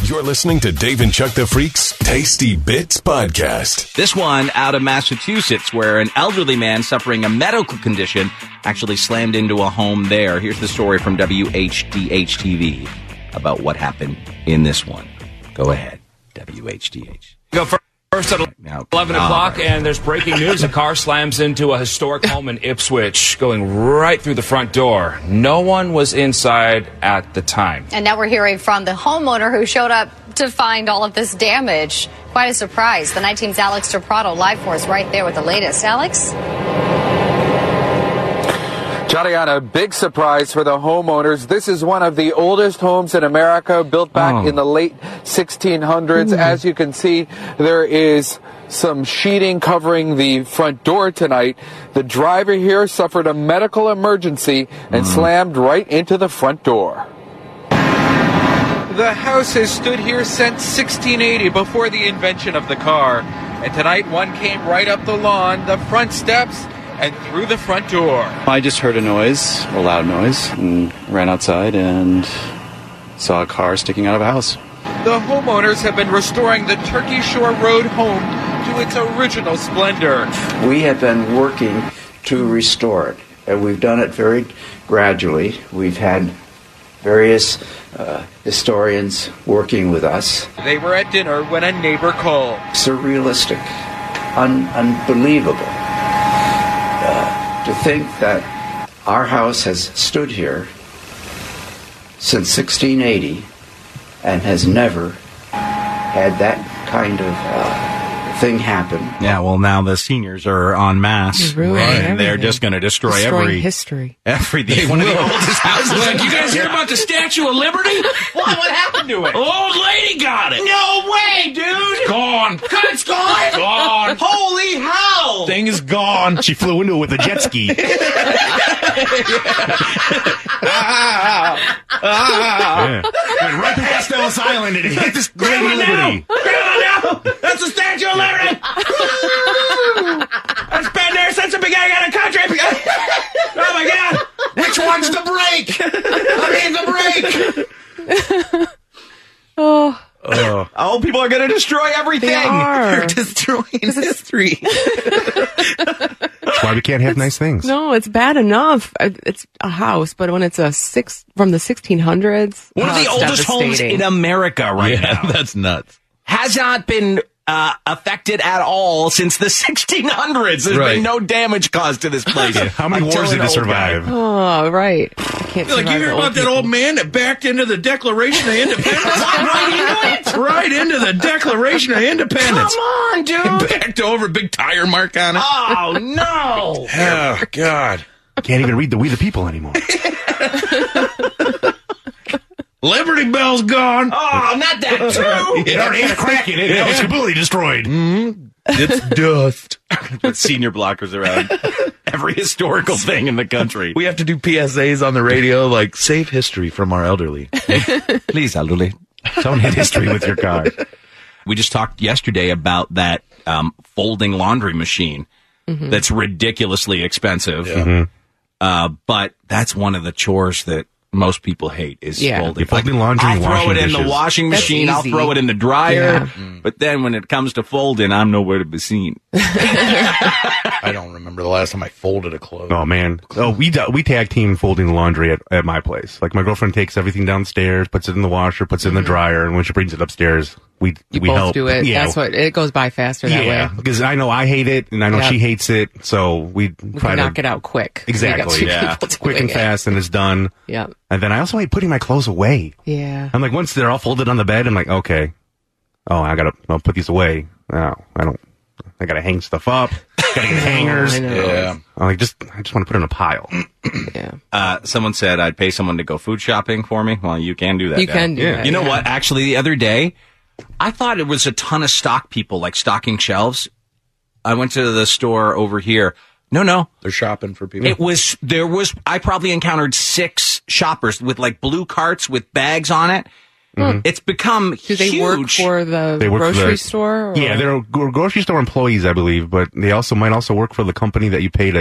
You're listening to Dave and Chuck the Freak's Tasty Bits Podcast. This one out of Massachusetts, where an elderly man suffering a medical condition actually slammed into a home there. Here's the story from WHDH-TV about what happened in this one. Go ahead, WHDH. Go first at 11 o'clock, and there's breaking news. A car slams into a historic home in Ipswich, going right through the front door. No one was inside at the time. And now we're hearing from the homeowner who showed up to find all of this damage. Quite a surprise. The night team's Alex Torprado live for us right there with the latest. Alex? Johnny, on a big surprise for the homeowners. This is one of the oldest homes in America, built back in the late 1600s. As you can see, there is some sheeting covering the front door tonight. The driver here suffered a medical emergency and slammed right into the front door. The house has stood here since 1680, before the invention of the car. And tonight, one came right up the lawn, the front steps, and through the front door. I just heard a loud noise, and ran outside and saw a car sticking out of a house. The homeowners have been restoring the Turkey Shore Road home to its original splendor. We have been working to restore it, and we've done it very gradually. We've had various historians working with us. They were at dinner when a neighbor called. Surrealistic, unbelievable. To think that our house has stood here since 1680 and has never had that kind of thing happen. Yeah, well, now the seniors are en masse. And they're just going to destroy history. Everything. One of the oldest houses. Like, you guys hear about the Statue of Liberty? What happened to it? Old lady got it. No way, dude! It's gone. It's gone? Gone. Holy hell! Thing is gone. She flew into it with a jet ski. Yeah. Went right past Ellis Island and it hit this Grandma Liberty. Grandma, no! That's the Statue of Liberty! It's been there since the beginning of the country! Oh my God! Which one's the brake? I mean the brake! Oh, people are going to destroy everything. They are. They're destroying history. That's why we can't have nice things. No, it's bad enough. It's a house, but when it's from the 1600s, one of the oldest homes in America right now. That's nuts. Has not been affected at all since the 1600s. There's been no damage caused to this place. Yeah. How many wars did it survive? Oh, right. I can't like, you hear about that old man that backed into the Declaration of Independence? Right into the Declaration of Independence. Come on, dude. Backed over, big tire mark on it. Oh, no. Oh, God. Can't even read the We the People anymore. Liberty Bell's gone. Oh, not that too. It already had a crack in it. It was completely destroyed. It's dust. With senior blockers around every historical thing in the country. We have to do PSAs on the radio, like, save history from our elderly. Please, elderly, don't hit history with your car. We just talked yesterday about that folding laundry machine that's ridiculously expensive. Yeah. But that's one of the chores that most people hate is folding. You're folding laundry and I'll throw washing it in dishes. the washing machine. I'll throw it in the dryer. Yeah. But then when it comes to folding, I'm nowhere to be seen. I don't remember the last time I folded a clothes. Oh, man. Oh, we tag team folding the laundry at my place. Like, my girlfriend takes everything downstairs, puts it in the washer, puts it in the dryer, and when she brings it upstairs, we both help. do it. Yeah. That's what it goes by faster that way. Because I know I hate it, and I know she hates it, so we try to knock it out quick. Exactly. Quick and fast, and it's done. Yeah. And then I also hate putting my clothes away. Yeah. I'm like, once they're all folded on the bed, I'm like, okay. Oh, I'll put these away. No, I gotta hang stuff up. Gotta get hangers. I know. Yeah. I just want to put it in a pile. Yeah. Someone said I'd pay someone to go food shopping for me. Well, you can do that. You can do that. You know what? Actually, the other day, I thought it was a ton of stock people, like stocking shelves. I went to the store over here. No. They're shopping for people. I probably encountered 6 shoppers with like blue carts with bags on it. Mm-hmm. It's become huge. Do they work for the grocery store? Or? Yeah, they're grocery store employees, I believe, but they might also work for the company that you pay to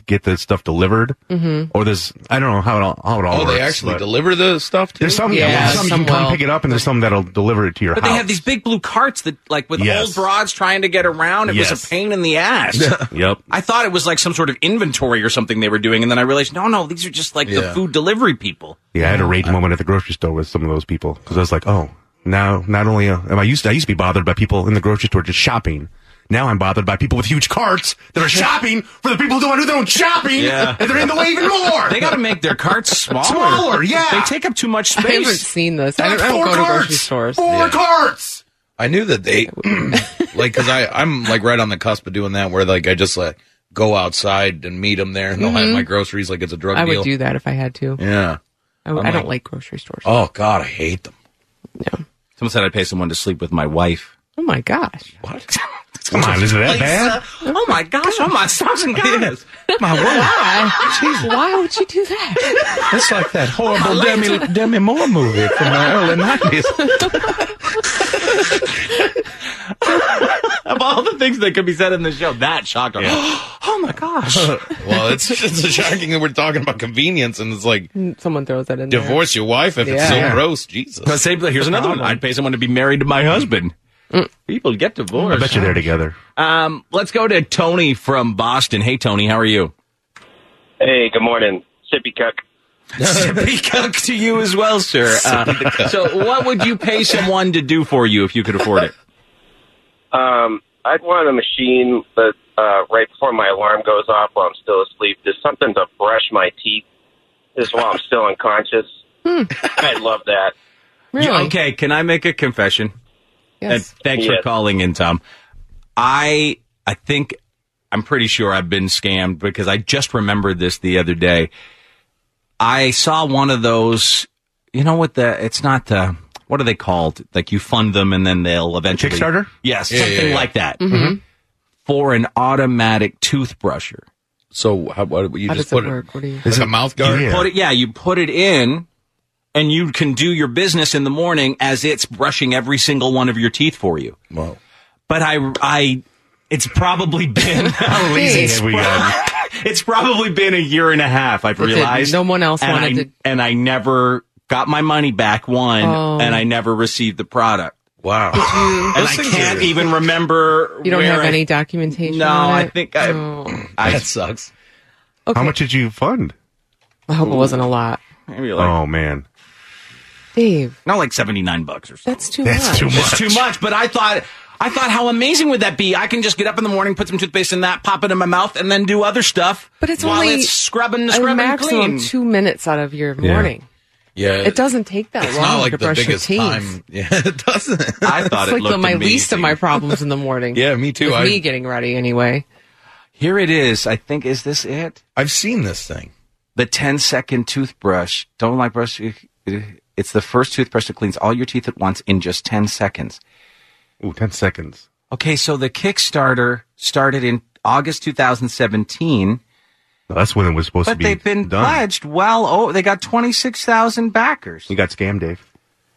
get the stuff delivered. Mm-hmm. Or there's, I don't know how it all works. Oh, they actually deliver the stuff too? There's some, some you can come pick it up, and there's some that'll deliver it to your house. But they have these big blue carts that, like, with old broads trying to get around, it was a pain in the ass. Yep. I thought it was like some sort of inventory or something they were doing, and then I realized, no, these are just like the food delivery people. Yeah, I had a rage moment at the grocery store with some of those people, because I was like, oh, now not only I used to be bothered by people in the grocery store just shopping. Now I'm bothered by people with huge carts that are shopping for the people who don't do their own shopping, and they're in the way even more. They got to make their carts smaller. Smaller, yeah. They take up too much space. I haven't seen this. I don't go to grocery stores. 4 carts. I knew that they, like, because I'm like right on the cusp of doing that, where like I just like go outside and meet them there, and they'll have my groceries like it's a drug deal. I would do that if I had to. Yeah. I don't like grocery stores. Oh God, I hate them. Yeah. Someone said I'd pay someone to sleep with my wife. Oh my gosh. What? Come on, is it that bad? Oh my gosh, oh my stars and guys. My wife. Why would you do that? It's like that horrible Demi Moore movie from the early 90s. Of all the things that could be said in the show, that shocked her. Oh my gosh. Well, it's shocking that we're talking about convenience, and it's like someone throws that in divorce your wife if it's so gross. Jesus. But here's another one. I'd pay someone to be married to my husband. People get divorced. I bet you're there together. Let's go to Tony from Boston. Hey, Tony, how are you? Hey, good morning. Sippy Cook. Sippy Cook to you as well, sir. So what would you pay someone to do for you if you could afford it? I'd want a machine that right before my alarm goes off while I'm still asleep. There's something to brush my teeth just while I'm still unconscious. I'd love that. Really? Okay, can I make a confession? Yes. And thanks for calling in, Tom. I think I'm pretty sure I've been scammed because I just remembered this the other day. I saw one of those, you know what it's not what are they called? Like you fund them and then they'll eventually. Kickstarter? Yes, something like that. Mm-hmm. For an automatic toothbrusher. So what you How just does put it work? What do you? Is it a mouth guard? You put it in. And you can do your business in the morning as it's brushing every single one of your teeth for you. Wow. But it's probably been how lazy have we gotten? It's probably been a year and a half. I've realized no one else wanted to, and I never got my money back. And I never received the product. Wow. And I can't even remember. You don't have any documentation. No, on it? I think that sucks. Okay. How much did you fund? I hope it wasn't a lot. Maybe oh man. Dave. Not like $79 or something. That's too much. It's too much, but I thought how amazing would that be? I can just get up in the morning, put some toothpaste in that, pop it in my mouth, and then do other stuff. But it's while only it's scrubbing maximum clean. 2 minutes out of your morning. Yeah. It doesn't take that long not like to the brush your biggest teeth. time. Yeah, it doesn't. I thought it's it like looked my amazing. least of my problems in the morning. Yeah, me too. With me getting ready anyway. Here it is. I think, is this it? I've seen this thing. The 10-second toothbrush. Don't like brush. It's the first toothbrush that cleans all your teeth at once in just 10 seconds. Ooh, 10 seconds. Okay, so the Kickstarter started in August 2017. Well, that's when it was supposed to be done. But they've been pledged they got 26,000 backers. You got scammed, Dave.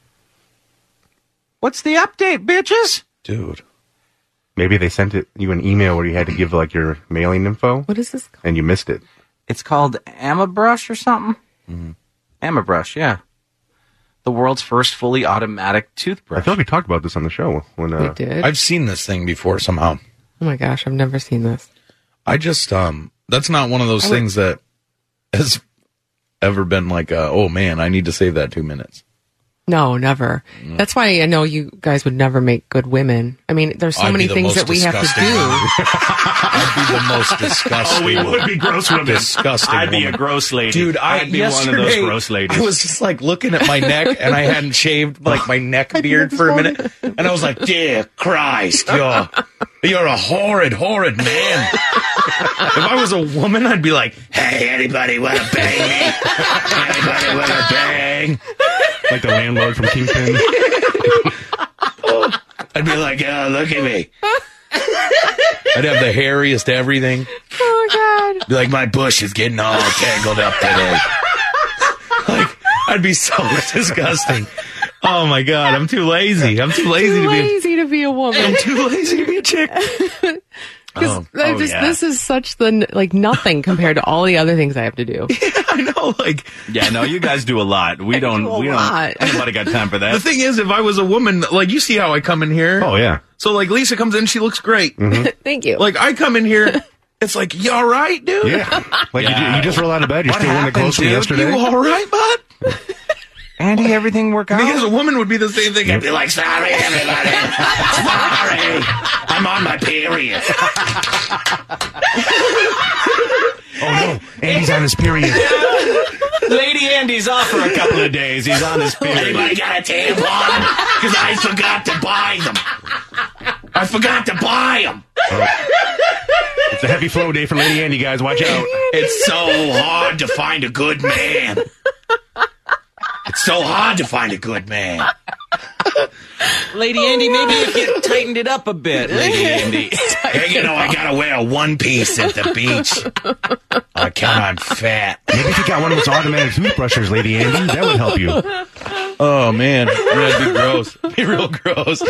What's the update, bitches? Dude. Maybe they sent you an email where you had to give like your mailing info. What is this called? And you missed it. It's called AmaBrush or something? Mm-hmm. AmaBrush, yeah. The world's first fully automatic toothbrush. I feel like we talked about this on the show. We did. I've seen this thing before somehow. Oh my gosh, I've never seen this. I just, that's not one of those things that has ever been like, oh man, I need to save that 2 minutes. No, never. Mm. That's why I know you guys would never make good women. I mean, there's so many things that we have to do. I'd be the most disgusting. Oh, we would be gross women. Disgusting. I'd be a gross lady. Dude, I'd be one of those gross ladies. I was just like looking at my neck, and I hadn't shaved like my neck beard for a minute, and I was like, "Dear Christ, you're a horrid, horrid man." If I was a woman, I'd be like, "Hey, anybody want to bang me? Anybody want to bang?" Like the landlord from Kingpin. I'd be like, "Oh, look at me." I'd have the hairiest everything. Oh, God. Be like, my bush is getting all tangled up today. Like, I'd be so disgusting. Oh, my God. I'm too lazy. I'm too lazy to be a woman. I'm too lazy to be a chick. This is such nothing compared to all the other things I have to do. Yeah, I know. You guys do a lot. We don't. Nobody got time for that. The thing is, if I was a woman, you see how I come in here. Oh yeah. So Lisa comes in, she looks great. Mm-hmm. Thank you. I come in here, it's you all right, dude? Yeah. You just roll out of bed. You're still wearing the clothes from yesterday. You all right, bud? Andy, everything work out? Because a woman would be the same thing. I'd be like, sorry, everybody. Sorry. I'm on my period. Oh, no. Andy's on his period. Lady Andy's off for a couple of days. He's on his period. Anybody got a tampon? Because I forgot to buy them. It's a heavy flow day for Lady Andy, guys. Watch out. It's so hard to find a good man. Lady Andy, maybe if you tightened it up a bit, Lady Andy. I gotta wear a one-piece at the beach. I count I'm fat. Maybe if you got one of those automatic toothbrushes, Lady Andy, that would help you. Oh, man. That'd be gross. Be real gross.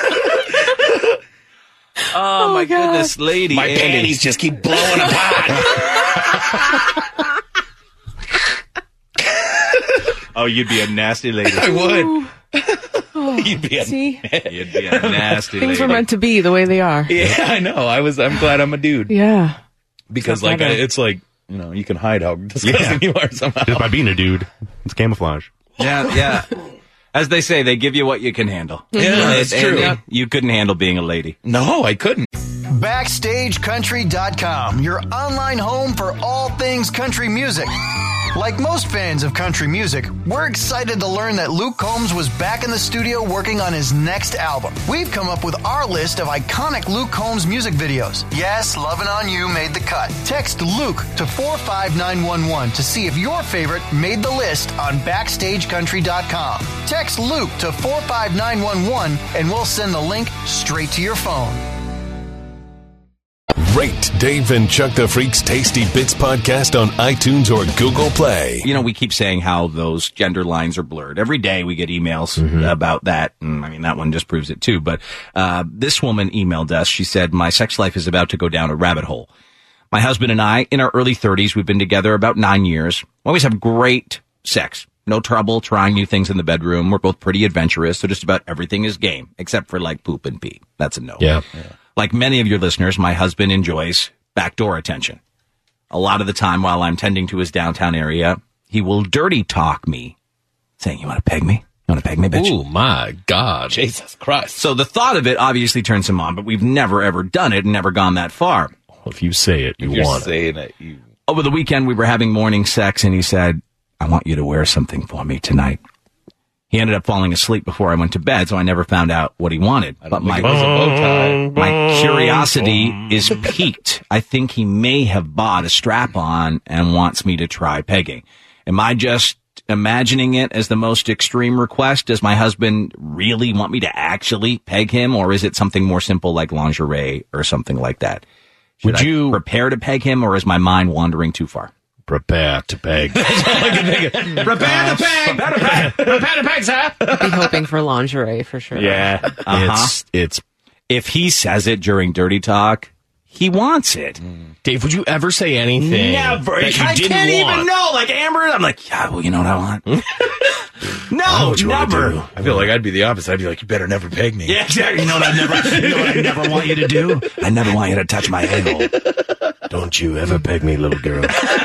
Oh, my goodness, Lady My Andy. panties just keep blowing apart. Oh, you'd be a nasty lady. I would. You'd be a nasty lady. Things were meant to be the way they are. Yeah, I know. I'm glad I'm a dude. Yeah. Because it's you can hide how disgusting you are somehow. Just by being a dude. It's camouflage. Yeah. As they say, they give you what you can handle. Yeah, that's true. Andy, you couldn't handle being a lady. No, I couldn't. BackstageCountry.com, your online home for all things country music. Like most fans of country music, we're excited to learn that Luke Combs was back in the studio working on his next album. We've come up with our list of iconic Luke Combs music videos. Yes, Lovin' On You made the cut. Text Luke to 45911 to see if your favorite made the list on BackstageCountry.com. Text Luke to 45911 and we'll send the link straight to your phone. Rate Dave and Chuck the Freak's Tasty Bits podcast on iTunes or Google Play. We keep saying how those gender lines are blurred. Every day we get emails about that. And that one just proves it too. But this woman emailed us. She said, my sex life is about to go down a rabbit hole. My husband and I, in our early 30s, we've been together about 9 years. We always have great sex. No trouble trying new things in the bedroom. We're both pretty adventurous, so just about everything is game, except for poop and pee. That's a no. Yeah. Like many of your listeners, my husband enjoys backdoor attention. A lot of the time while I'm tending to his downtown area, he will dirty talk me, saying, you want to peg me? You want to peg me, bitch? Oh, my God. Jesus Christ. So the thought of it obviously turns him on, but we've never, ever done it and never gone that far. Well, if you say it, you want it. Over the weekend, we were having morning sex, and he said, I want you to wear something for me tonight. He ended up falling asleep before I went to bed, so I never found out what he wanted. But my curiosity is piqued. I think he may have bought a strap-on and wants me to try pegging. Am I just imagining it as the most extreme request? Does my husband really want me to actually peg him, or is it something more simple like lingerie or something like that? Should I prepare to peg him, or is my mind wandering too far? Prepare to peg. That's all I can think of. Prepare to peg. Prepare to peg, sir. I'd be hoping for lingerie for sure. Yeah. It's if he says it during dirty talk, he wants it. Dave, would you ever say anything? Never. That you I didn't can't want? even know. Like Amber, I'm like, yeah, well, you know what I want? No, never. I feel like I'd be the opposite. I'd be like, you better never peg me. Yeah, exactly. You know what I never want you to do? I never want you to touch my anal. Don't you ever peg me, little girl.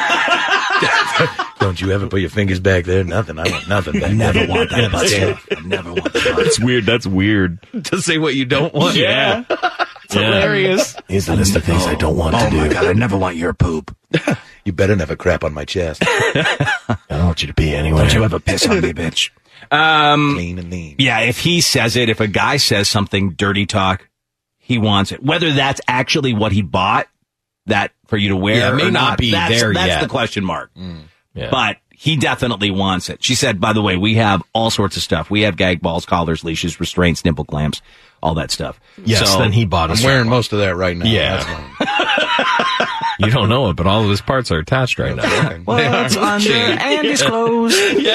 Don't you ever put your fingers back there? Nothing. I want nothing back there. I never want that butt stuff. I never want that butt. It's weird. That's weird. To say what you don't want. Yeah. It's hilarious. Here's the list of things I don't want to do. Oh, my God. I never want your poop. You better never crap on my chest. I don't want you to pee anyway. Don't you ever piss on me, bitch. Clean and lean. Yeah, if he says it, if a guy says something dirty talk, he wants it. Whether that's actually what he bought, that for you to wear it may or not be there that's yet. the question mark. Yeah. But he definitely wants it. She said, by the way, we have all sorts of stuff. We have gag balls, collars, leashes, restraints, nipple clamps, all that stuff. Yes, so, then he bought us. I'm wearing most of that right now. Yeah. You don't know it, but all of his parts are attached right now. What's under Andy's clothes?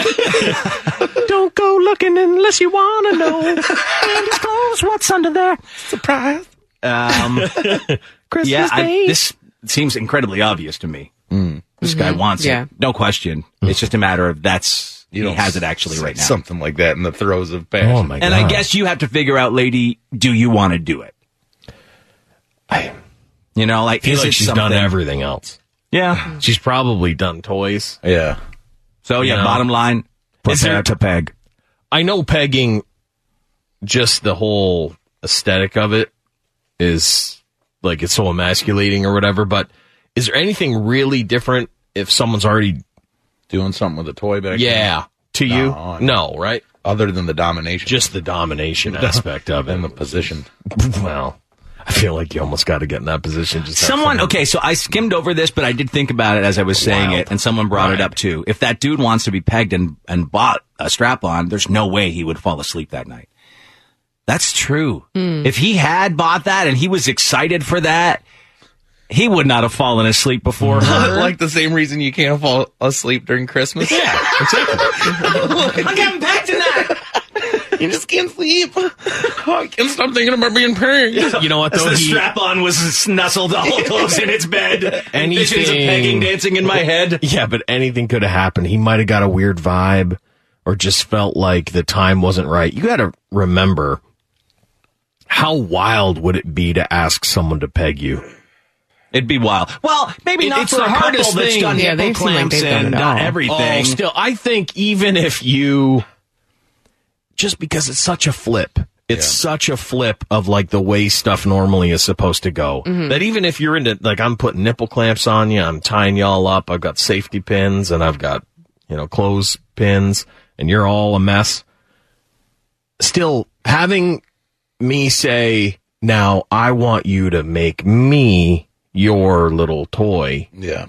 Don't go looking unless you want to know. Andy's clothes, what's under there? Surprise. Christmas Day. This seems incredibly obvious to me. This guy wants it. No question. It's just a matter of he has it actually right now. Something like that in the throes of passion. Oh my God. And I guess you have to figure out, lady, do you want to do it? I feel like she's done everything else. Yeah. She's probably done toys. Yeah. So, bottom line, prepare to peg. I know pegging, just the whole aesthetic of it is like it's so emasculating or whatever, but is there anything really different if someone's already doing something with a toy back then? To you? No, right? Other than the domination. Just the domination aspect of it. And the position. Well, I feel like you almost got to get in that position. So I skimmed over this, but I did think about it as I was saying it, and someone brought it up too. If that dude wants to be pegged and bought a strap-on, there's no way he would fall asleep that night. That's true. If he had bought that and he was excited for that, he would not have fallen asleep before her. Like the same reason you can't fall asleep during Christmas. Yeah, exactly. I'm getting back to that. You just can't sleep. I can't stop thinking about being pegged. You know what, though? The strap-on was nestled all close in its bed. Visions of pegging dancing in my head. Yeah, but anything could have happened. He might have got a weird vibe or just felt like the time wasn't right. You got to remember, how wild would it be to ask someone to peg you? It'd be wild. Well, maybe not for a couple that's done nipple clamps and done everything. Oh, still, I think even if you... Just because it's such a flip. It's such a flip of like the way stuff normally is supposed to go. That even if you're into, like, I'm putting nipple clamps on you, I'm tying y'all up, I've got safety pins, and I've got, clothes pins, and you're all a mess. Still, having me say, now I want you to make me your little toy. Yeah.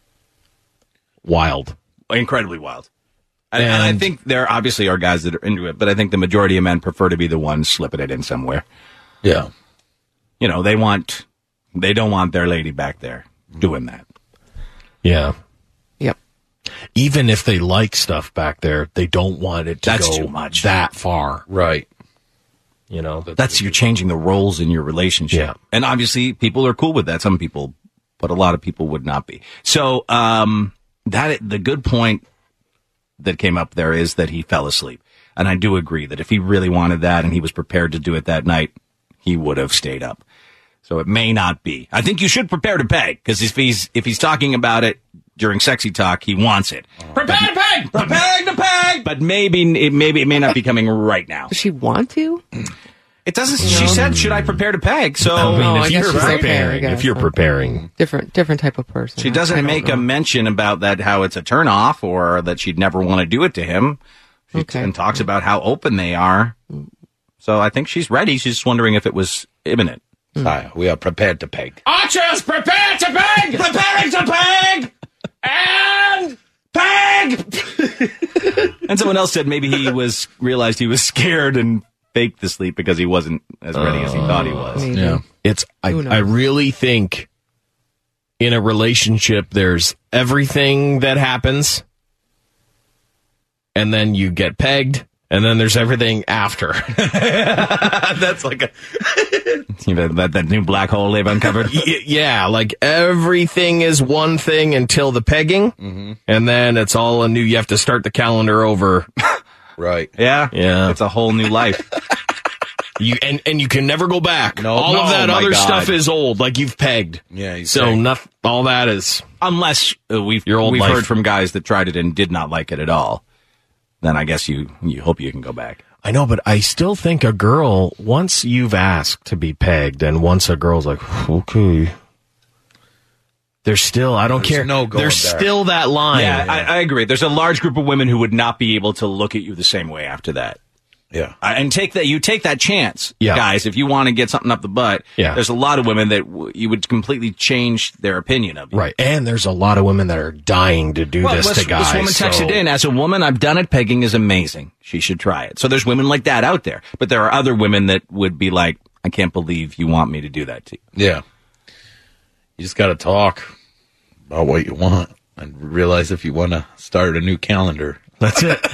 Wild. Incredibly wild. And I think there obviously are guys that are into it, but I think the majority of men prefer to be the ones slipping it in somewhere. Yeah. They don't want their lady back there doing that. Yeah. Yep. Even if they like stuff back there, they don't want it to go too much. that far. Right. That's you're changing the roles in your relationship. Yeah. And obviously people are cool with that. Some people, but a lot of people would not be. So, the good point that came up there is that he fell asleep. And I do agree that if he really wanted that and he was prepared to do it that night, he would have stayed up. So it may not be. I think you should prepare to peg, because if he's talking about it during sexy talk, he wants it. Prepare to peg! Prepare to peg! But maybe it may not be coming right now. Does she want to? It doesn't. She said, "Should I prepare to peg?" So if you're preparing, different type of person. She doesn't make a mention about that, how it's a turnoff, or that she'd never want to do it to him. And talks about how open they are. So I think she's ready. She's just wondering if it was imminent. We are prepared to peg. Archers, prepare to peg! Preparing to peg! And peg! And someone else said maybe he realized he was scared and faked the sleep because he wasn't as ready as he thought he was. Yeah. I really think in a relationship there's everything that happens, and then you get pegged, and then there's everything after. That's like that new black hole they've uncovered. Yeah, like everything is one thing until the pegging, and then it's all anew. You have to start the calendar over. Right. Yeah. Yeah. It's a whole new life. You you can never go back. All of that other stuff is old, like you've pegged. Yeah. All that is, unless we've heard from guys that tried it and did not like it at all. Then I guess you hope you can go back. I know, but I still think a girl, once you've asked to be pegged, and once a girl's like, okay, there's still, I don't care. There's still that line. Yeah, I agree. There's a large group of women who would not be able to look at you the same way after that. Yeah. And take that chance, guys, if you want to get something up the butt. Yeah. There's a lot of women that you would completely change their opinion of you. Right. And there's a lot of women that are dying to do this to guys. This woman texted in, as a woman, I've done it. Pegging is amazing. She should try it. So there's women like that out there. But there are other women that would be like, I can't believe you want me to do that to you. Yeah. You just got to talk about what you want and realize if you want to start a new calendar. That's it.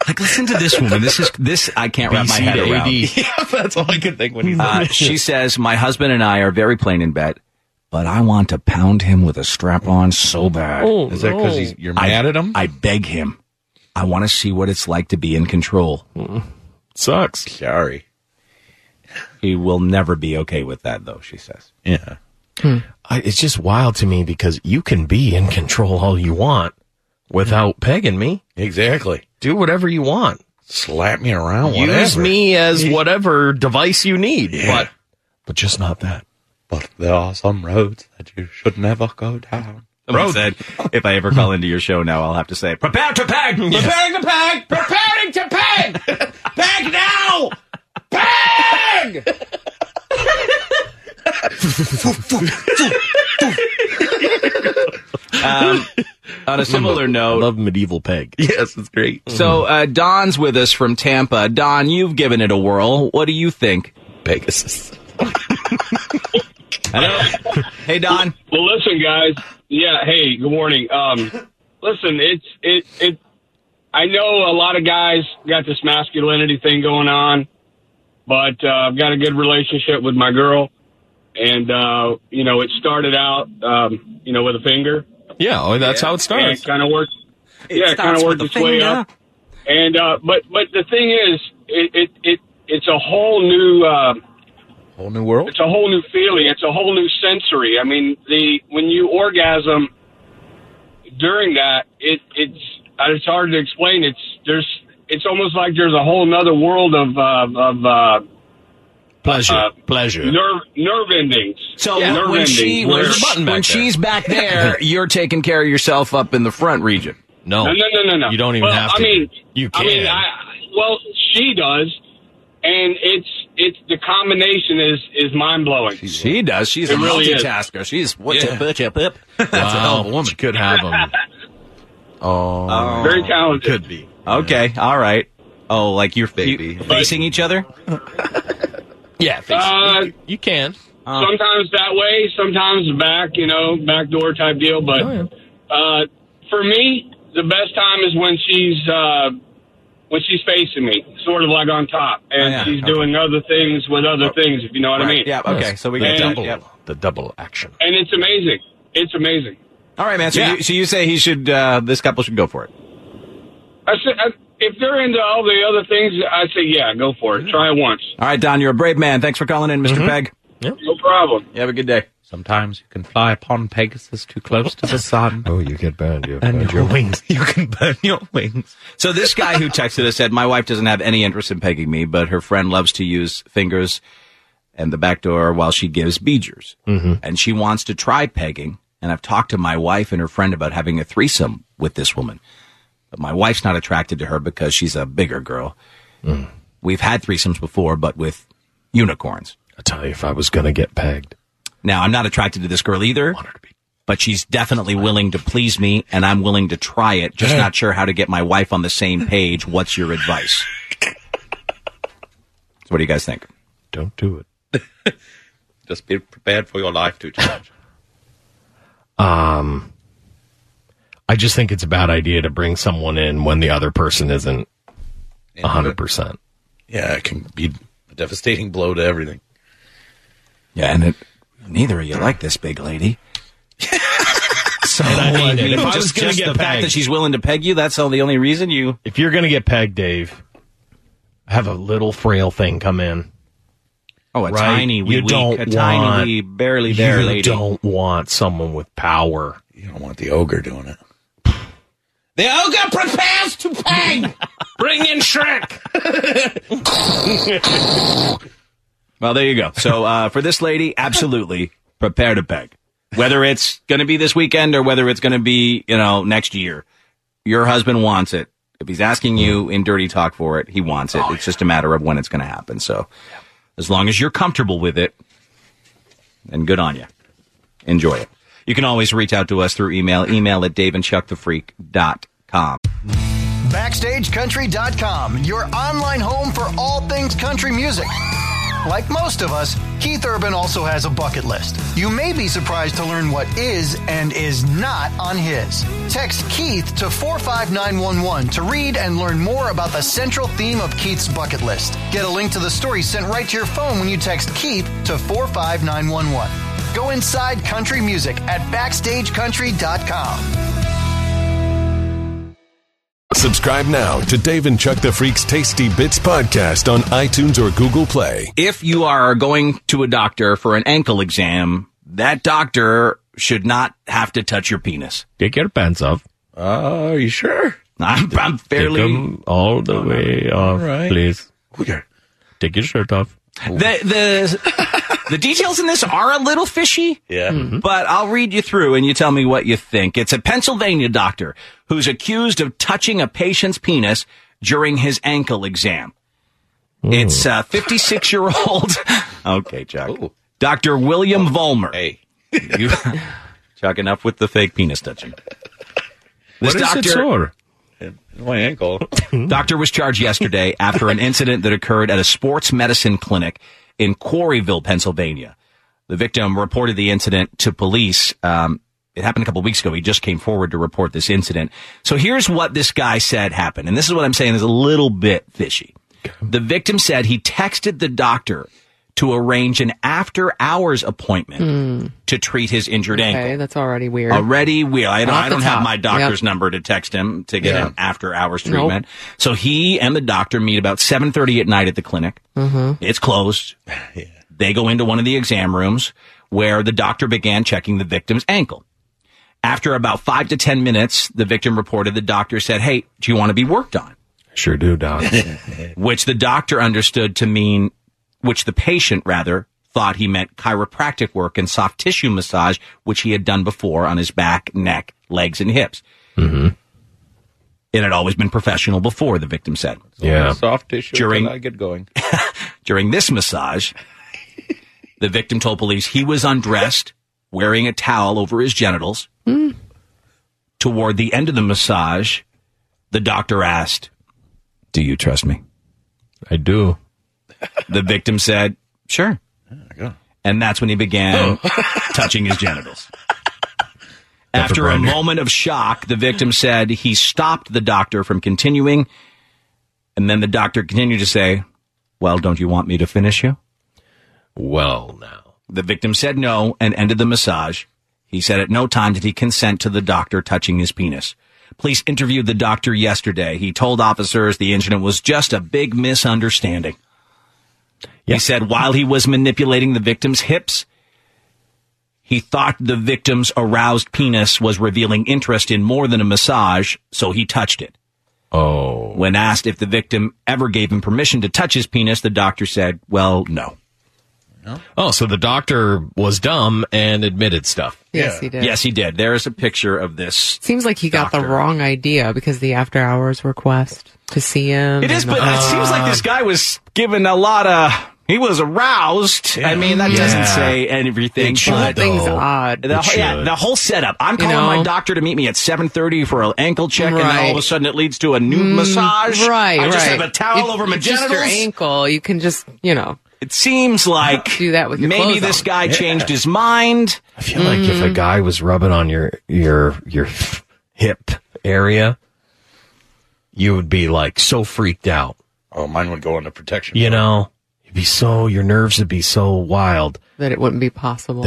Like, listen to this woman. This I can't wrap my head around. Yeah, that's all I could think when he said She says, my husband and I are very plain in bed, but I want to pound him with a strap-on so bad. Oh, is that because you're mad at him? I beg him. I want to see what it's like to be in control. Sucks. Sorry. He will never be okay with that, though, she says. Yeah. It's just wild to me because you can be in control all you want without pegging me. Exactly. Do whatever you want. Slap me around, whatever. Use me as whatever device you need, but just not that. But there are some roads that you should never go down. Someone said, if I ever call into your show now, I'll have to say, prepare to peg! Preparing to peg! Preparing to peg! Peg now! Peg! On a similar note, I love medieval peg. Yes, it's great. So Don's with us from Tampa. Don, you've given it a whirl. What do you think? Pegasus. Hello. Hey, Don. Well, listen, guys. Yeah. Hey, good morning. Listen, it's I know a lot of guys got this masculinity thing going on, but I've got a good relationship with my girl. And, it started out, with a finger. Yeah, that's how it starts. And it kind of worked. It kind of worked its way up. And, but the thing is, it's a whole new world. It's a whole new feeling. It's a whole new sensory. I mean, when you orgasm during that, it's hard to explain. It's almost like there's a whole nother world of pleasure, nerve endings. So nerve when she's back there, you're taking care of yourself up in the front region. No. You don't even have to. I mean, you can. She does, and it's the combination is mind blowing. She does. She's a multitasker. She's That's a hell of a woman. She could have them. Very talented. Could be. Okay. All right. Oh, like you're facing each other? Yeah. You can. Sometimes that way, sometimes back, back door type deal. But for me, the best time is when she's facing me, sort of like on top, and she's doing other things with other things, if you know what I mean. Yeah. Okay. So we get the double action, and it's amazing. It's amazing. All right, man. So you say he should? This couple should go for it. I said, if they're into all the other things, I say, yeah, go for it. Try it once. All right, Don, you're a brave man. Thanks for calling in, Mr. Peg. Yep. No problem. You have a good day. Sometimes you can fly upon Pegasus too close to the sun. Oh, you get burned. And your wings. You can burn your wings. So this guy who texted us said, my wife doesn't have any interest in pegging me, but her friend loves to use fingers and the back door while she gives beegers. And she wants to try pegging. And I've talked to my wife and her friend about having a threesome with this woman. But my wife's not attracted to her because she's a bigger girl. We've had threesomes before, but with unicorns. I tell you, if I was going to get pegged. Now, I'm not attracted to this girl either, but she's definitely willing to please me, and I'm willing to try it. Just not sure how to get my wife on the same page. What's your advice? So what do you guys think? Don't do it. Just be prepared for your life to change. I just think it's a bad idea to bring someone in when the other person isn't 100%. Yeah, it can be a devastating blow to everything. Yeah, and neither of you like this big lady. So, I mean, if I was going to get the pegged, fact that she's willing to peg you, that's the only reason you... If you're going to get pegged, Dave, have a little frail thing come in. Oh, tiny wee, barely there lady. You don't want someone with power. You don't want the ogre doing it. The ogre prepares to peg! Bring in Shrek! Well, there you go. So, for this lady, absolutely prepare to peg. Whether it's going to be this weekend or whether it's going to be, next year. Your husband wants it. If he's asking you in dirty talk for it, he wants it. It's just a matter of when it's going to happen. So, as long as you're comfortable with it, then good on you. Enjoy it. You can always reach out to us through email at daveandchuckthefreak.com. BackstageCountry.com, your online home for all things country music. Like most of us, Keith Urban also has a bucket list. You may be surprised to learn what is and is not on his. Text Keith to 45911 to read and learn more about the central theme of Keith's bucket list. Get a link to the story sent right to your phone when you text Keith to 45911. Go inside country music at BackstageCountry.com. Subscribe now to Dave and Chuck the Freak's Tasty Bits podcast on iTunes or Google Play. If you are going to a doctor for an ankle exam, that doctor should not have to touch your penis. Take your pants off. Are you sure? I'm fairly... Take them all the way off, right. please. Take your shirt off. The details in this are a little fishy. Yeah. Mm-hmm. But I'll read you through and you tell me what you think. It's a Pennsylvania doctor who's accused of touching a patient's penis during his ankle exam. It's 56-year-old. Okay, Chuck. Ooh. Dr. William Vollmer. Hey. Chuck, enough with the fake penis touching. This What is doctor, it sore? My ankle. Doctor was charged yesterday after an incident that occurred at a sports medicine clinic in Quarryville, Pennsylvania. The victim reported the incident to police. It happened a couple weeks ago. He just came forward to report this incident. So here's what this guy said happened. And this is what I'm saying is a little bit fishy. The victim said he texted the doctor to arrange an after-hours appointment to treat his injured ankle. Okay, that's already weird. Already weird. I don't have my doctor's number to text him to get an after-hours treatment. Nope. So he and the doctor meet about 7:30 at night at the clinic. Mm-hmm. It's closed. Yeah. They go into one of the exam rooms where the doctor began checking the victim's ankle. After about 5 to 10 minutes, the victim reported the doctor said, "Hey, do you want to be worked on?" Sure do, doc. Which the doctor understood to mean, which the patient rather thought he meant chiropractic work and soft tissue massage, which he had done before on his back, neck, legs, and hips. Mm-hmm. It had always been professional before, the victim said. Yeah. Soft tissue until I get going. During this massage, the victim told police he was undressed, wearing a towel over his genitals. Toward the end of the massage, the doctor asked, "Do you trust me?" "I do." The victim said, "Sure." And that's when he began touching his genitals. After a moment of shock, the victim said he stopped the doctor from continuing. And then the doctor continued to say, "Well, don't you want me to finish you?" Well, now. The victim said no and ended the massage. He said at no time did he consent to the doctor touching his penis. Police interviewed the doctor yesterday. He told officers the incident was just a big misunderstanding. He said while he was manipulating the victim's hips, he thought the victim's aroused penis was revealing interest in more than a massage, so he touched it. Oh. When asked if the victim ever gave him permission to touch his penis, the doctor said, "Well, no." Oh, so the doctor was dumb and admitted stuff. Yes, he did. Yes, he did. There is a picture of this. Seems like he got the wrong idea because the after hours request to see him. It is, but it seems like this guy was given a lot of... He was aroused. Yeah. I mean, that doesn't say everything. The whole thing's odd. The whole setup. I'm calling my doctor to meet me at 7:30 for an ankle check, and then all of a sudden it leads to a nude massage. Right, I just have a towel over my genitals. Just your ankle. You can just, It seems like do that with your maybe this guy changed his mind. I feel like if a guy was rubbing on your hip area, you would be like so freaked out. Oh, mine would go into protection. Your nerves would be so wild that it wouldn't be possible.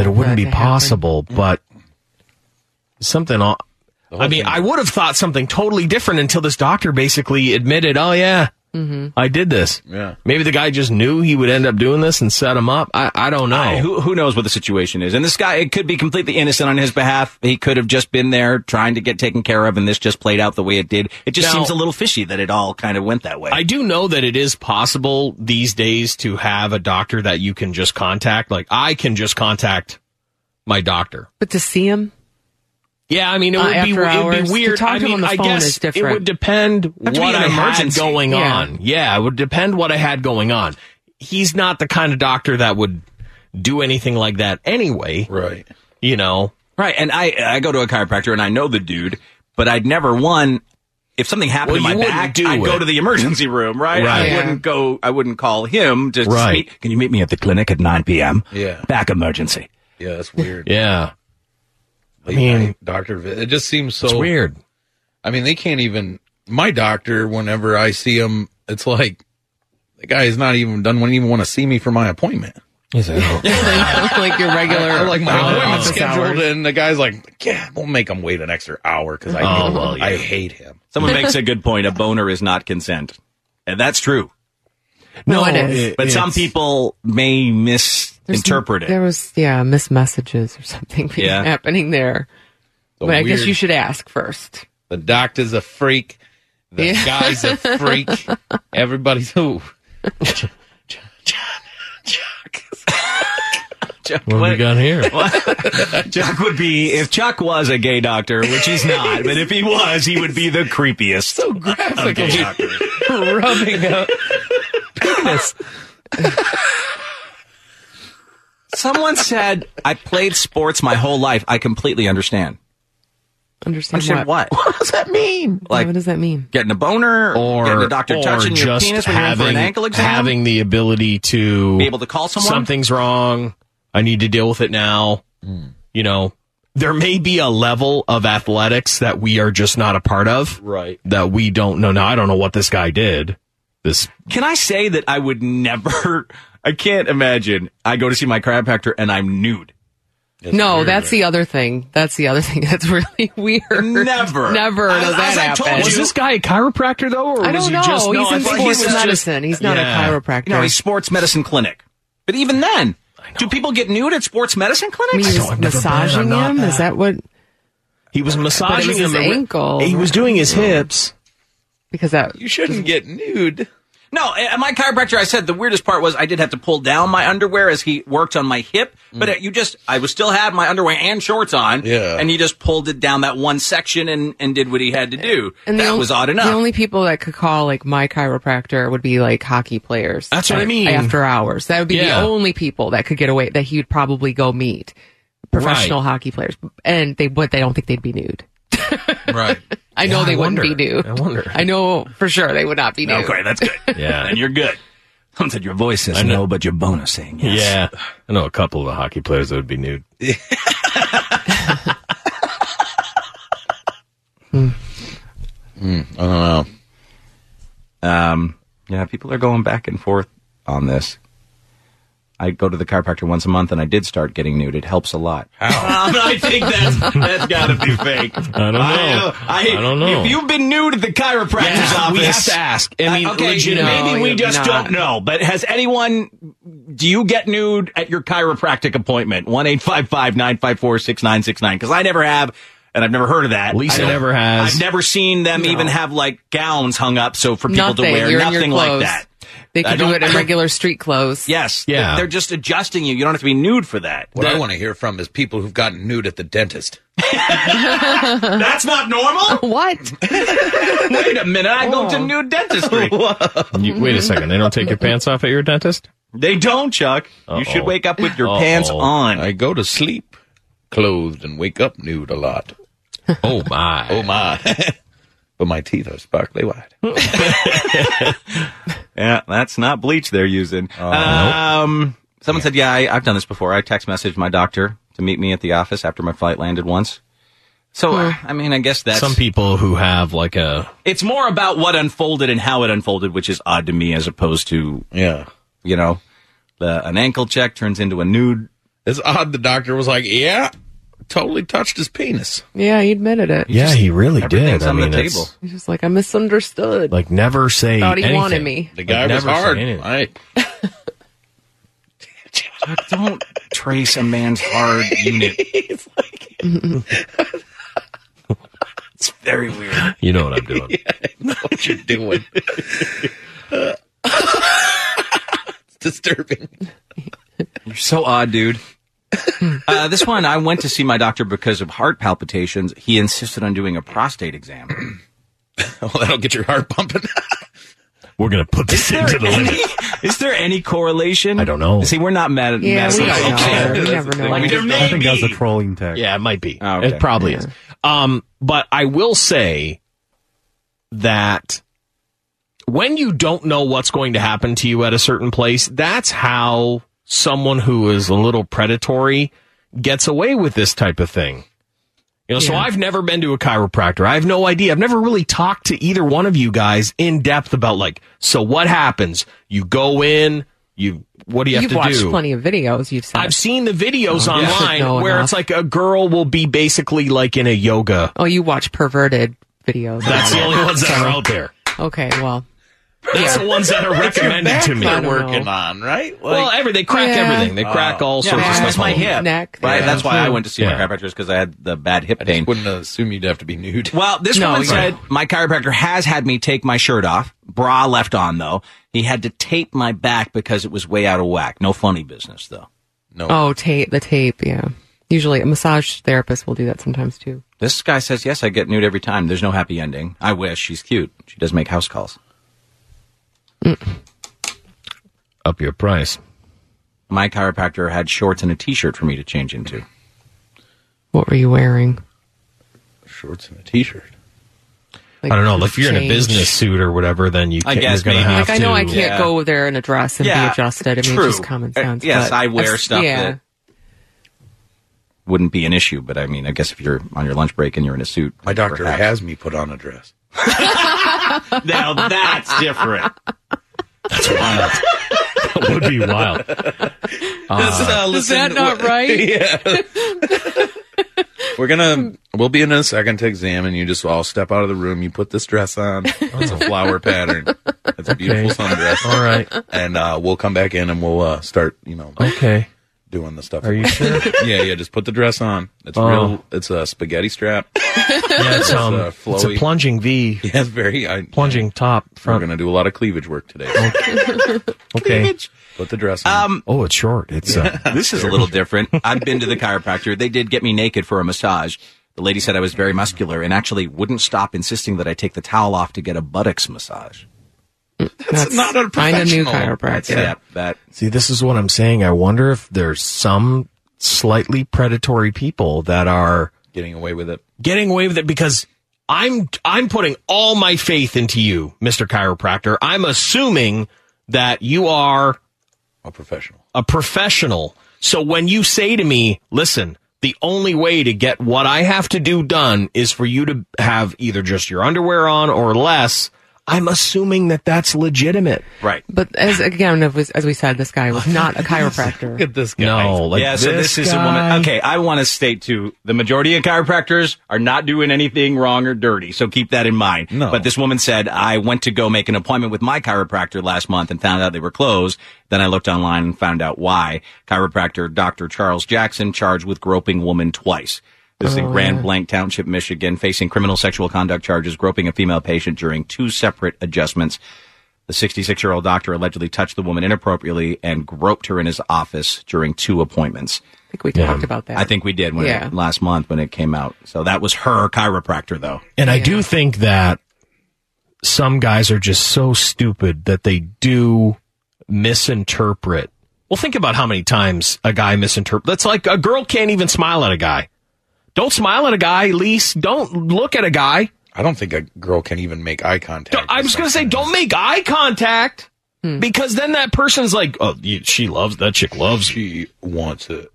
But something. I mean, I would have thought something totally different until this doctor basically admitted, "Oh yeah, I did this." Yeah. Maybe the guy just knew he would end up doing this and set him up. I don't know. Who knows what the situation is? And this guy, it could be completely innocent on his behalf. He could have just been there trying to get taken care of, and this just played out the way it did. It just seems a little fishy that it all kind of went that way. I do know that it is possible these days to have a doctor that you can just contact. Like, I can just contact my doctor. But to see him? Yeah, I mean, it would be weird. To him on the phone is different. It would depend what I had going on. Yeah, it would depend what I had going on. He's not the kind of doctor that would do anything like that anyway. Right. Right, and I go to a chiropractor, and I know the dude, but I'd never, if something happened in my back, I'd go to the emergency room, right? Right. I wouldn't call him to Right. Can you meet me at the clinic at 9 p.m.? Yeah. Back emergency. Yeah, that's weird. Yeah. I mean, doctor, it just seems so It's weird. I mean, they can't even. My doctor, whenever I see him, it's like the guy is not even wouldn't even want to see me for my appointment. He's like, like your regular. I like my appointment office scheduled, hours. and the guy's like, "Yeah, we'll make him wait an extra hour because I hate him." Someone makes a good point. A boner is not consent, and that's true. No, it is. But some people may misinterpret it. There was, missed messages or something happening there. But I guess you should ask first. The doctor's a freak. The guy's a freak. Everybody's who? Chuck, what have we got here? Chuck would be, if Chuck was a gay doctor, which he's not, but if he was, he would be the creepiest. So graphic. Gay doctor. Rubbing up penis. Someone said, I played sports my whole life. I completely understand. Understand what? What does that mean? Like, what does that mean? Getting a boner, or getting a doctor touching your just penis when you're in for an ankle exam? having the ability to be able to call someone? Something's wrong. I need to deal with it now. You know, there may be a level of athletics that we are just not a part of. Right. That we don't know. Now, I don't know what this guy did. Can I say that I would never, I can't imagine, I go to see my chiropractor and I'm nude. That's the other thing. That's the other thing that's really weird. Never does that happen. Was this guy a chiropractor, though? Or I don't know. He's in sports medicine. He's not a chiropractor. No, he's sports medicine clinic. But even then, do people get nude at sports medicine clinics? I mean, he was massaging him? Is that what? He was massaging his ankle. He was doing his hips. Because that you shouldn't get nude. No, at my chiropractor, I said the weirdest part was I did have to pull down my underwear as he worked on my hip, but I was still had my underwear and shorts on, and he just pulled it down that one section and did what he had to do. And that was odd enough. The only people that could call like my chiropractor would be like hockey players. That's what I mean. After hours, that would be the only people that could get away that he would probably go meet professional hockey players, and they don't think they'd be nude. Right. I know they wouldn't be nude. I wonder. I know for sure they would not be nude. Okay, that's good. Yeah. And you're good. Someone said your voice says no, but your bonus saying yes. Yeah. I know a couple of the hockey players that would be nude. I don't know. Yeah, people are going back and forth on this. I go to the chiropractor once a month, and I did start getting nude. It helps a lot. I think that's got to be fake. I don't know. I don't know. If you've been nude at the chiropractor's office, we have to ask. I mean, maybe we just don't know. But has anyone? Do you get nude at your chiropractic appointment? 1-855-954-6969. Because I never have. And I've never heard of that. Lisa never has. I've never seen them even have like gowns hung up so for people to wear. You're nothing like that. They can do it in regular street clothes. Yes. Yeah. They're just adjusting you. You don't have to be nude for that. What I want to hear from is people who've gotten nude at the dentist. That's not normal? What? Wait a minute. I go to nude dentistry. Wait a second. They don't take your pants off at your dentist? They don't, Chuck. You should wake up with your pants on. I go to sleep clothed and wake up nude a lot. Oh, my. Oh, my. But my teeth are sparkly white. Yeah, that's not bleach they're using. Someone said, I've done this before. I text messaged my doctor to meet me at the office after my flight landed once. So, I mean, I guess that's... Some people who have like a... It's more about what unfolded and how it unfolded, which is odd to me as opposed to, an ankle check turns into a nude. It's odd the doctor was like, totally touched his penis. Yeah, he admitted it. Yeah, he really did. On the table. He's just like, I misunderstood. Like, never say Thought he anything. wanted me. The guy was hard. Right. Don't trace a man's hard unit. It's very weird. You know what I'm doing. Yeah, I know what you're doing. It's disturbing. You're so odd, dude. This one, I went to see my doctor because of heart palpitations. He insisted on doing a prostate exam. Well, that'll get your heart pumping. We're going to put this into the limit. Is there any correlation? I don't know. See, we're not mad at we don't know. We never know. Like, there may I think be. that was a trolling tag. Yeah, it might be. Oh, okay. It probably is. But I will say, that when you don't know what's going to happen to you at a certain place, that's how someone who is a little predatory gets away with this type of thing. You know, so I've never been to a chiropractor. I have no idea. I've never really talked to either one of you guys in depth about, like, so what happens? You go in, what do you have to do? You've watched plenty of videos, you've said. I've seen the videos online where it's like a girl will be basically like in a yoga. Oh, you watch perverted videos. That's the only ones that are out there. Okay, well. That's the ones that are recommended to me. They're working on, right? Like, well, they crack everything. They crack all sorts of stuff. That's my hip. Neck. Right? That's why I went to see my chiropractor, because I had the bad hip pain. I wouldn't assume you'd have to be nude. Well, this woman said, my chiropractor has had me take my shirt off. Bra left on, though. He had to tape my back because it was way out of whack. No funny business, though. No. Oh, the tape, yeah. Usually a massage therapist will do that sometimes, too. This guy says, yes, I get nude every time. There's no happy ending. I wish. She's cute. She does make house calls. Up your price. My chiropractor had shorts and a T-shirt for me to change into. What were you wearing? Shorts and a T-shirt. Like, I don't know. If you're in a business suit or whatever, then you're going to have to. I know I can't go there in a dress and be adjusted. I mean, it's just common sense. Yes, I wear stuff that wouldn't be an issue, but I mean, I guess if you're on your lunch break and you're in a suit. My doctor has me put on a dress. Now that's different. That's wild. That would be wild. Is that not right? Yeah. We'll be in a second to examine. I'll step out of the room. You put this dress on. It's a flower pattern. It's a beautiful sundress. All right. And we'll come back in and we'll start, doing the stuff. Are you sure? Yeah. Just put the dress on. It's real. It's a spaghetti strap. Yeah, it's a plunging V. Yeah, it's very plunging top front. We're going to do a lot of cleavage work today. Okay. Put the dress on. It's short. It's this is a little different. I've been to the chiropractor. They did get me naked for a massage. The lady said I was very muscular and actually wouldn't stop insisting that I take the towel off to get a buttocks massage. That's not a professional. Find a new chiropractor. See, this is what I'm saying. I wonder if there's some slightly predatory people that are getting away with it. Because I'm putting all my faith into you, Mr. Chiropractor. I'm assuming that you are a professional. So when you say to me, listen, the only way to get what I have to do done is for you to have either just your underwear on or less, I'm assuming that that's legitimate. Right. But as we said, this guy was not a chiropractor. Look at this guy. No. So this is a woman. Okay, I want to state, too, the majority of chiropractors are not doing anything wrong or dirty, so keep that in mind. No. But this woman said, I went to go make an appointment with my chiropractor last month and found out they were closed. Then I looked online and found out why. Chiropractor Dr. Charles Jackson charged with groping woman twice. This is in Grand Blanc Township, Michigan, facing criminal sexual conduct charges, groping a female patient during 2 separate adjustments. The 66-year-old doctor allegedly touched the woman inappropriately and groped her in his office during 2 appointments. I think we talked about that. I think we did last month when it came out. So that was her chiropractor, though. And I do think that some guys are just so stupid that they do misinterpret. Well, think about how many times a guy misinterprets. That's like a girl can't even smile at a guy. Don't smile at a guy, Lise. Don't look at a guy. I don't think a girl can even make eye contact. I was going to say, don't make eye contact, because then that person's like, oh, that chick loves. She wants it.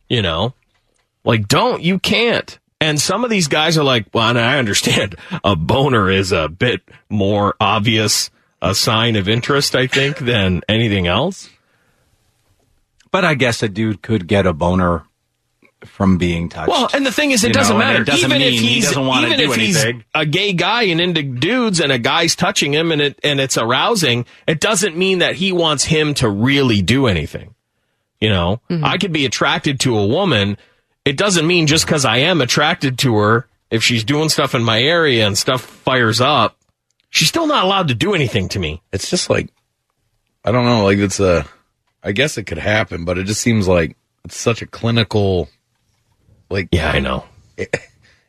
You can't. And some of these guys are like, well, and I understand a boner is a bit more obvious a sign of interest, I think, than anything else. But I guess a dude could get a boner from being touched. Well, and the thing is, it doesn't matter. It doesn't mean he doesn't want to do anything. He's a gay guy and into dudes, and a guy's touching him, and it's arousing. It doesn't mean that he wants him to really do anything. I could be attracted to a woman. It doesn't mean just because I am attracted to her, if she's doing stuff in my area and stuff fires up, she's still not allowed to do anything to me. It's just like, I don't know. Like I guess it could happen, but it just seems like it's such a clinical. Yeah, I know.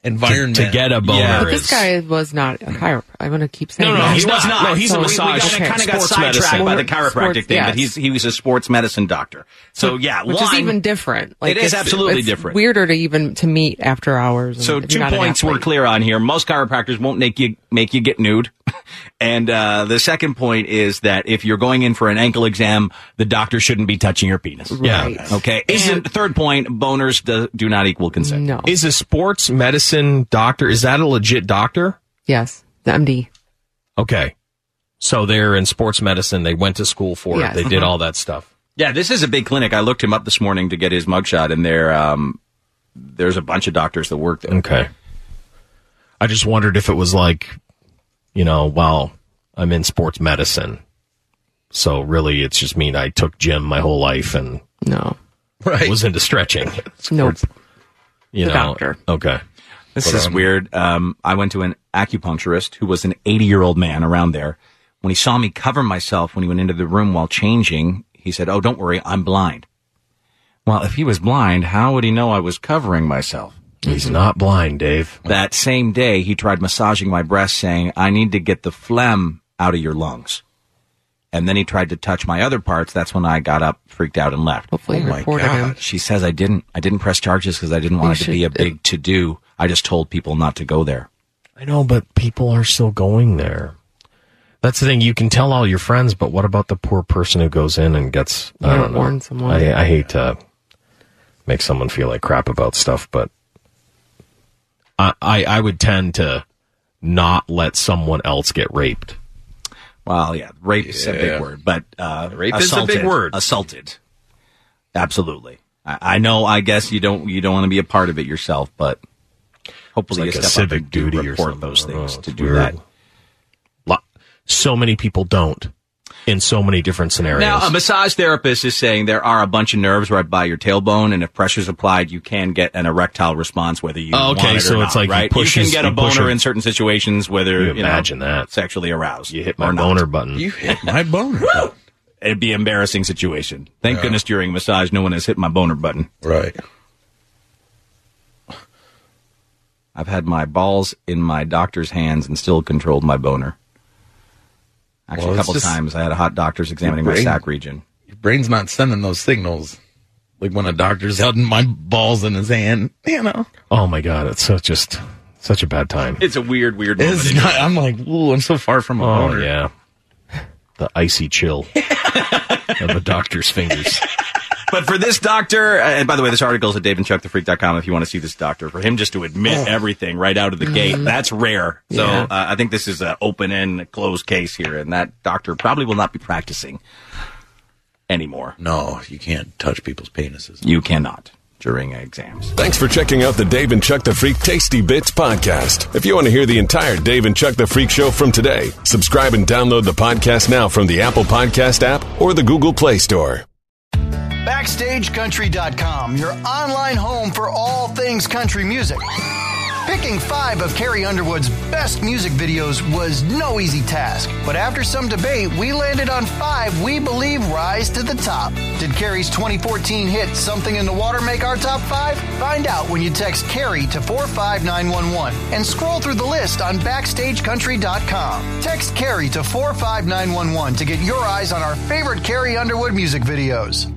environment to get a boner. Yeah. But this guy was not a chiropractor. I'm going to keep saying No, that. he was not. No, he's a massage. We kind of got sidetracked by the chiropractic thing, but he was a sports medicine doctor. So yeah, which is even different. It is absolutely different. Weirder to meet after hours. So 2 points we're clear on here. Most chiropractors won't make you get nude. And the second point is that if you're going in for an ankle exam, the doctor shouldn't be touching your penis. Right. Yeah. Okay. And the third point, boners do not equal consent. No. Is a sports medicine doctor, is that a legit doctor? Yes. The MD. Okay. So they're in sports medicine. They went to school for it. They did all that stuff. Yeah, this is a big clinic. I looked him up this morning to get his mugshot, and there's a bunch of doctors that work there. Okay. I just wondered if it was like, well, I'm in sports medicine. So really it's just mean I took gym my whole life and was into stretching. Nope. Doctor. Okay. This is weird. I went to an acupuncturist who was an 80-year-old man around there. When he saw me cover myself when he went into the room while changing, he said, "Oh, don't worry, I'm blind." Well, if he was blind, how would he know I was covering myself? He's not blind, Dave. That same day, he tried massaging my breast, saying, "I need to get the phlegm out of your lungs." And then he tried to touch my other parts. That's when I got up, freaked out, and left. Hopefully you reported him. She says I didn't press charges because I didn't want it to be a big to-do. I just told people not to go there. I know, but people are still going there. That's the thing. You can tell all your friends, but what about the poor person who goes in and gets, I don't know. Warn someone. I hate to make someone feel like crap about stuff, but I would tend to not let someone else get raped. Well, yeah, rape is a big word, but rape is a big word. Assaulted, absolutely. I know. I guess you don't want to be a part of it yourself, but hopefully it's like you a step up civic and do duty or report something. those things to do weird. that. So many people don't in so many different scenarios. Now, a massage therapist is saying there are a bunch of nerves right by your tailbone, and if pressure's applied, you can get an erectile response whether you want it or so not, it's like right? You can get a boner in certain situations, whether imagine that sexually aroused. You hit my boner button. You hit my boner. It'd be an embarrassing situation. Thank goodness during massage, no one has hit my boner button. Right. I've had my balls in my doctor's hands and still controlled my boner. Actually, a couple times I had a hot doctor's examining my sac region. Your brain's not sending those signals. Like when a doctor's holding my balls in his hand, Oh my God, it's such a bad time. It's a weird moment. It's not, I'm like, ooh, I'm so far from a boner. Yeah. The icy chill of a doctor's fingers. But for this doctor, and by the way, this article is at daveandchuckthefreak.com if you want to see this doctor. For him just to admit everything right out of the gate, that's rare. So I think this is an open and closed case here, and that doctor probably will not be practicing anymore. No, you can't touch people's penises. You cannot during exams. Thanks for checking out the Dave and Chuck the Freak Tasty Bits podcast. If you want to hear the entire Dave and Chuck the Freak show from today, subscribe and download the podcast now from the Apple Podcast app or the Google Play Store. BackstageCountry.com, your online home for all things country music. Picking 5 of Carrie Underwood's best music videos was no easy task, but after some debate, we landed on 5 we believe rise to the top. Did Carrie's 2014 hit Something in the Water make our top 5? Find out when you text Carrie to 45911 and scroll through the list on BackstageCountry.com. Text Carrie to 45911 to get your eyes on our favorite Carrie Underwood music videos.